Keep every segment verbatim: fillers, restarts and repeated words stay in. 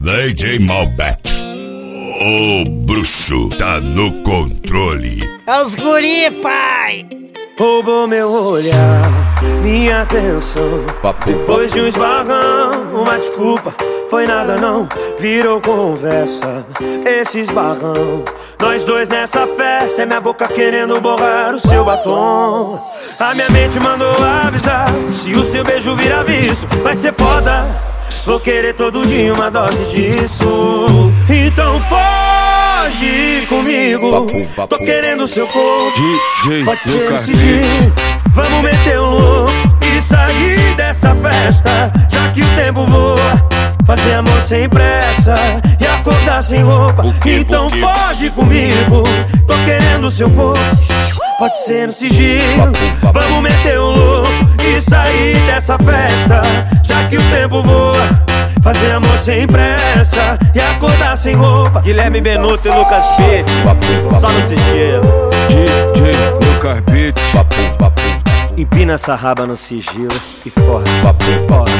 D J Malbec, o bruxo tá no controle. É os guri, pai! Roubou meu olhar, minha atenção. Depois de um esbarrão, uma desculpa, foi nada não, virou conversa. Esse esbarrão, nós dois nessa festa, é minha boca querendo borrar o seu batom. A minha mente mandou avisar, se o seu beijo virar vício, vai ser foda. Vou querer todo dia uma dose disso. Então foge comigo, tô querendo seu corpo, pode ser esse dia. Vamos meter um louco e sair dessa festa, já que o tempo voa. Fazer amor sem pressa e acordar sem roupa. Então foge comigo, tô querendo seu corpo, pode ser no sigilo. Vamos meter um louco e sair dessa festa, já que o tempo voa. Fazer amor sem pressa e acordar sem roupa. Guilherme Benuto e Lucas B, só no sigilo. D J Lucas Beat, empina essa raba no sigilo e foge, foge, foge,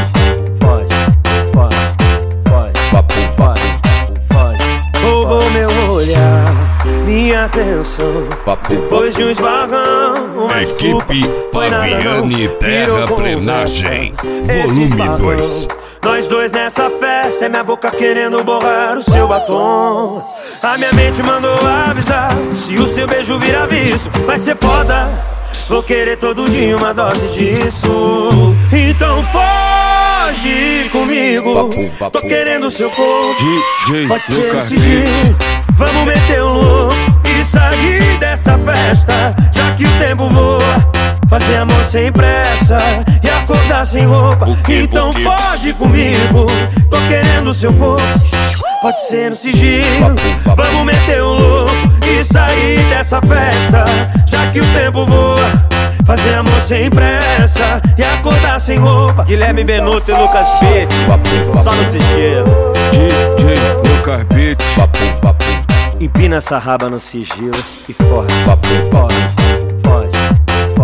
foge, foge, foge, foge. Roubou meu olhar, minha atenção. Depois de um esbarrão, uma Equipe desculpa, foi nada não, Paviani virou Terraplenagem, Esse volume esbarrão, dois. nós dois nessa festa, é minha boca querendo borrar o seu batom. A minha mente mandou avisar, se o seu beijo virar vício, vai ser foda. Vou querer todo dia uma dose disso. Então foge comigo, tô querendo seu corpo, pode ser esse dia. Vamos meter um louco e sair dessa festa, já que o tempo voa. Fazer amor sem pressa e acordar sem roupa. Então foge comigo, tô querendo seu corpo, pode ser no sigilo. Vamos meter um louco e sair dessa festa, já que o tempo voa. Fazer amor sem pressa e acordar sem roupa. Guilherme Benuto e Lucas B, só no sigilo. D J Lucas Beat, empina essa raba no sigilo e foge, foge, foge.